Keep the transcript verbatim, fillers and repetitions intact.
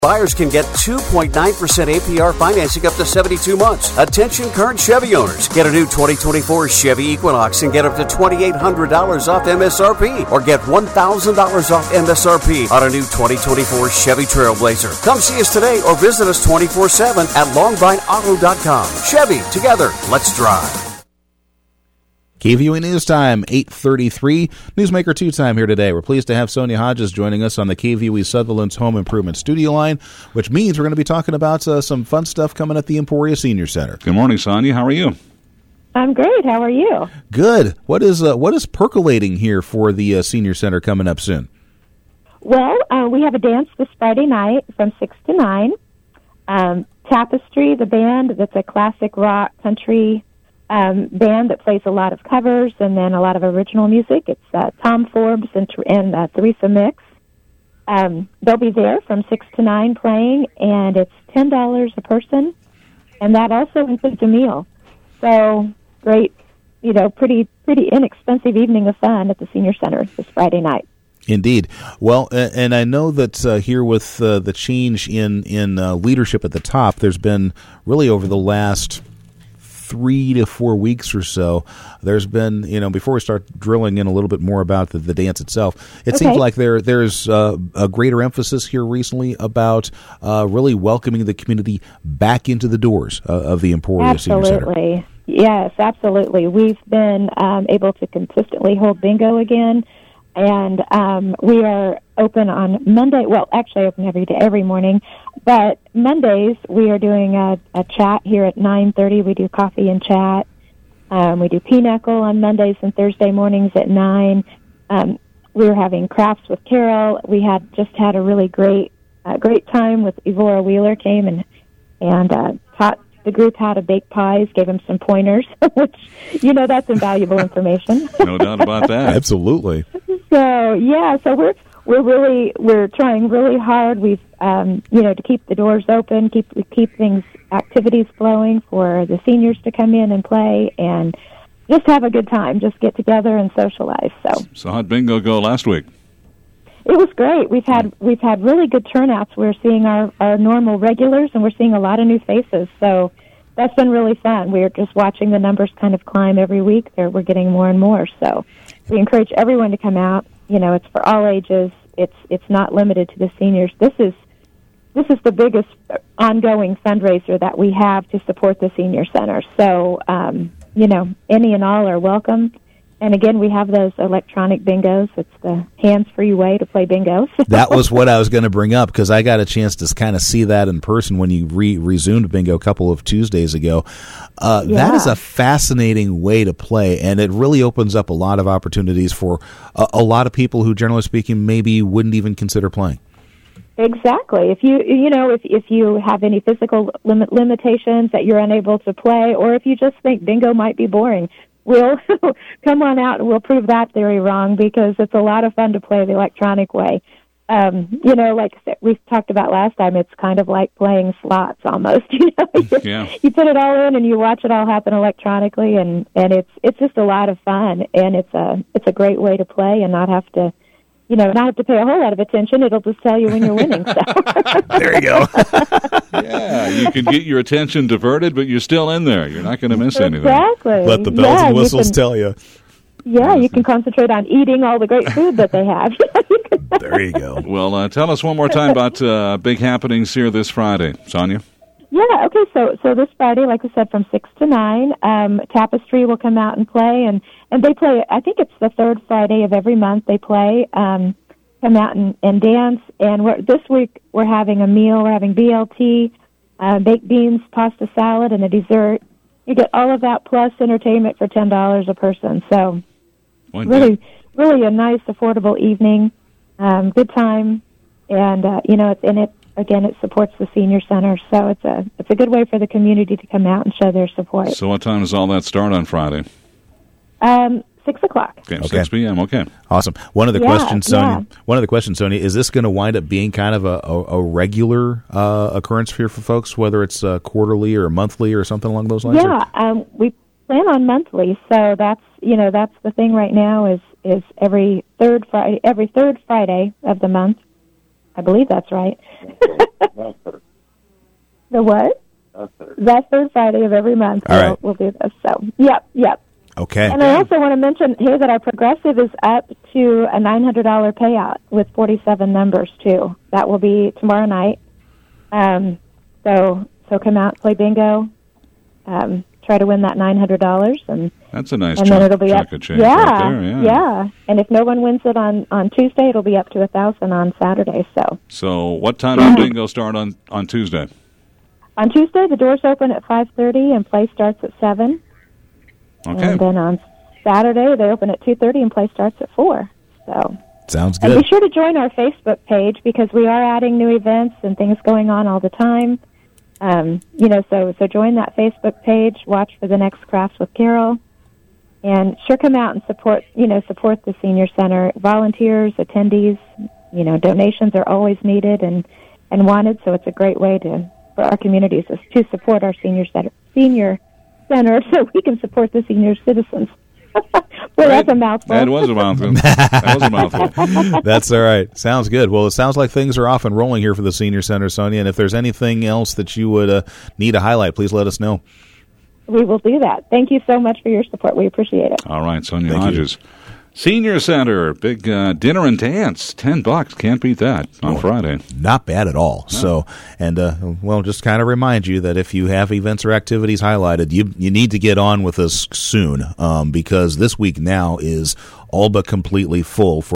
Buyers can get two point nine percent A P R financing up to seventy-two months. Attention current Chevy owners. Get a new twenty twenty-four Chevy Equinox and get up to two thousand eight hundred dollars off M S R P. Or get one thousand dollars off M S R P on a new twenty twenty-four Chevy Trailblazer. Come see us today or visit us twenty-four seven at longvine auto dot com. Chevy, together, let's drive. K V U E News Time, eight thirty-three. Newsmaker two time here today. We're pleased to have Sonia Hodges joining us on the K V U E Sutherland's Home Improvement Studio line, which means we're going to be talking about uh, some fun stuff coming at the Emporia Senior Center. Good morning, Sonia. How are you? I'm great. How are you? Good. What is uh, what is percolating here for the uh, Senior Center coming up soon? Well, uh, we have a dance this Friday night from six to nine. Um, Tapestry, the band, that's a classic rock country Um, band that plays a lot of covers and then a lot of original music. It's uh, Tom Forbes and, and uh, Theresa Mix. Um, they'll be there from six to nine playing, and it's ten dollars a person, and that also includes a meal. So great, you know, pretty pretty inexpensive evening of fun at the Senior Center this Friday night. Indeed. Well, and I know that uh, here with uh, the change in, in uh, leadership at the top, there's been really over the last three to four weeks or so, there's been, you know, before we start drilling in a little bit more about the, the dance itself, it okay. seems like there there's uh, a greater emphasis here recently about uh, really welcoming the community back into the doors uh, of the Emporia Senior Center. Absolutely. Yes, absolutely. We've been um, able to consistently hold bingo again, and um, we are open on Monday. Well, actually open every day, every morning. But Mondays, we are doing a, a chat here at nine thirty. We do coffee and chat. Um, we do pinochle on Mondays and Thursday mornings at nine. Um, we were having crafts with Carol. We had just had a really great uh, great time with Evora Wheeler came and, and uh, taught the group how to bake pies, gave them some pointers, which, you know, that's invaluable information. No doubt about that. Absolutely. So, yeah, so we're we're really, we're trying really hard. We've, um, you know, to keep the doors open, keep keep things, activities flowing for the seniors to come in and play and just have a good time, just get together and socialize. So, so how'd bingo go last week? It was great. We've had we've had really good turnouts. We're seeing our, our normal regulars, and we're seeing a lot of new faces. So that's been really fun. We're just watching the numbers kind of climb every week. There, we're getting more and more. So we encourage everyone to come out. You know, it's for all ages. It's it's not limited to the seniors. This is this is the biggest ongoing fundraiser that we have to support the senior center. So um, you know, any and all are welcome. And again, we have those electronic bingos. It's the hands-free way to play bingo. That was what I was going to bring up, because I got a chance to kind of see that in person when you re- resumed bingo a couple of Tuesdays ago. Uh, yeah. That is a fascinating way to play, and it really opens up a lot of opportunities for a, a lot of people who, generally speaking, maybe wouldn't even consider playing. Exactly. If you you know if if you have any physical limit limitations that you're unable to play, or if you just think bingo might be boring, we'll come on out and we'll prove that theory wrong, because it's a lot of fun to play the electronic way. Um, you know, like we talked about last time, it's kind of like playing slots almost. You know, you, yeah. you put it all in and you watch it all happen electronically, and, and it's it's just a lot of fun, and it's a it's a great way to play and not have to. You know, not have to pay a whole lot of attention. It'll just tell you when you're winning. So. There you go. Yeah, you can get your attention diverted, but you're still in there. You're not going to miss anything. Exactly. Let the bells yeah, and whistles you can, tell you. Yeah, you can concentrate on eating all the great food that they have. There you go. Well, uh, tell us one more time about uh, big happenings here this Friday, Sonia. Yeah, okay, so so this Friday, like I said, from six to nine, um, Tapestry will come out and play, and, and they play, I think it's the third Friday of every month they play, um, come out and, and dance, and we're, this week we're having a meal, we're having B L T, uh, baked beans, pasta salad, and a dessert. You get all of that plus entertainment for ten dollars a person, so One really, day. really a nice, affordable evening, um, good time, and, uh, you know, it's in it. Again, it supports the senior center, so it's a it's a good way for the community to come out and show their support. So what time does all that start on Friday? Um, six o'clock. Okay, Okay. six p.m., okay. Awesome. One of the Yeah, questions, Sonia. yeah. One of the questions, Sonia, is this going to wind up being kind of a, a, a regular uh, occurrence here for folks, whether it's uh, quarterly or monthly or something along those lines? Yeah, um, we plan on monthly, so that's you know that's the thing right now is is every third Friday every third Friday of the month. I believe that's right. That's third. The what? That's third. The third Friday of every month. All we'll, right. we'll do this. So, yep, yep. Okay. And I also want to mention here that our Progressive is up to a nine hundred dollars payout with forty-seven members, too. That will be tomorrow night. Um, so so come out, play bingo, um, try to win that nine hundred dollars. And, That's a nice and chunk, then it'll be chunk up, of change yeah, right there. Yeah. yeah. And if no one wins it on, on Tuesday, it'll be up to one thousand dollars on Saturday. So So what time does bingo start on, on Tuesday? on Tuesday, the doors open at five thirty and play starts at seven. Okay. And then on Saturday, they open at two thirty and play starts at four. So Sounds And good. be sure to join our Facebook page because we are adding new events and things going on all the time. Um, you know, so so join that Facebook page. Watch for the next Crafts with Carol, and sure come out and support. You know, support the senior center. Volunteers, attendees. You know, donations are always needed and and wanted. So it's a great way to for our communities is to support our senior center. Senior center, so we can support the senior citizens. Well, that's a mouthful. That was a mouthful. That was a mouthful. That's all right. Sounds good. Well, it sounds like things are off and rolling here for the Senior Center, Sonia. And if there's anything else that you would uh, need to highlight, please let us know. We will do that. Thank you so much for your support. We appreciate it. All right, Sonia Thank you. Hodges. Senior Center, big uh, dinner and dance, ten bucks. Can't beat that on Friday. Not bad at all. So, and uh, well, just kind of remind you that if you have events or activities highlighted, you you need to get on with us soon um, because this week now is all but completely full for